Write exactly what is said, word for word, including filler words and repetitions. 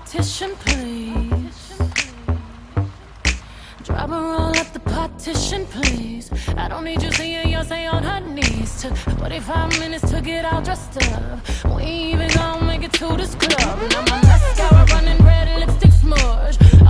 partition, please. Drop her all up the partition, please. I don't need you seeing Beyonce on her knees. Took forty-five minutes to get all dressed up. We ain't even gonna make it to this club. Now my mascara running red, lipstick smudge.